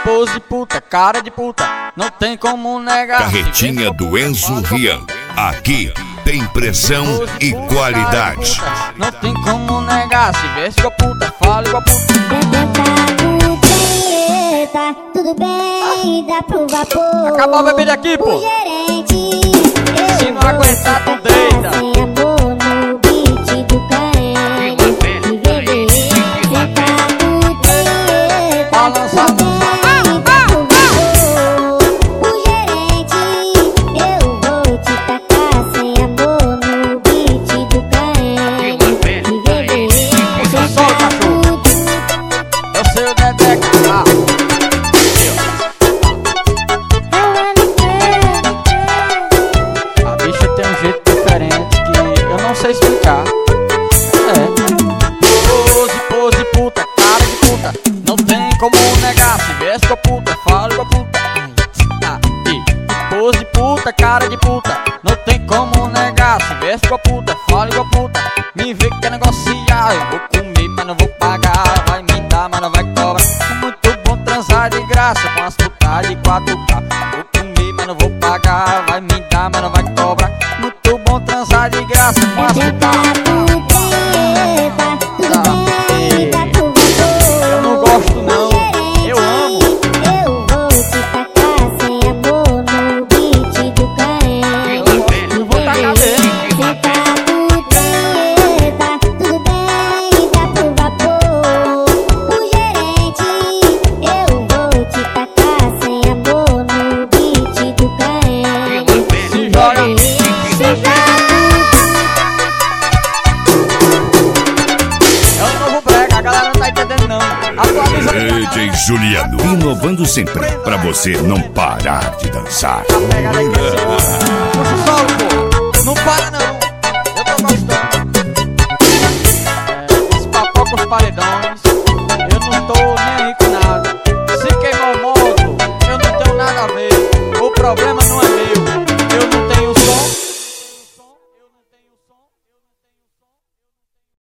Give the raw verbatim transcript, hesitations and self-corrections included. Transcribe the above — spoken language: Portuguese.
pose puta, cara de puta, não tem como negar. Carretinha do Enzo Rian, aqui tem pressão e qualidade. Não tem como negar, se veste igual puta, fala igual puta. Tá tudo bem, dá pro vapor. Acabou a bebida aqui, pô. O gerente, se não aguentar, tu deita. Sem amor no beat do Caen. E beber, sentado, treta. Balança, Tudo bem, dá pro vapor. O gerente, eu vou te tacar. Sem amor no beat do Caen. E beber, você solta, cachorro. Eu sei o Dedeca. Ah. A bicha tem um jeito diferente que eu não sei explicar. É. Pose, pose, puta, cara de puta, não tem como negar. Se veste com a puta, fala com a puta. Ah, e pose, puta, cara de puta, não tem como negar. Se veste com a puta, fala com a puta. Me vê que quer negociar, eu vou comer, mas não vou pagar. Vai me dar, mas não vai cobrar. Muito bom transar de graça com as putas de quatro K. Vou comer, mas não vou pagar. Vai me dar, mas não vai cobrar. Muito bom transar de graça com as putas. Eu não gosto não, eu amo. Eu vou te tacar sem amor no beat do Caen. Eu vou tacar mesmo. Sentado, treta, tudo bem, dá pro vapor. O gerente, eu vou te tacar sem amor no beat do Caen. Se joga, Se joga. é o novo brega, a galera não tá entendendo não. Atualiza aí, D J Juliano, inovando sempre pra você não parar de dançar. pega daí pra cima. Puxa o solo, pô. Não para não, eu tô gostando. É, esse papo com os paredões, eu não tô nem aí com nada. Se queimar o modo, eu não tenho nada a ver. O problema não é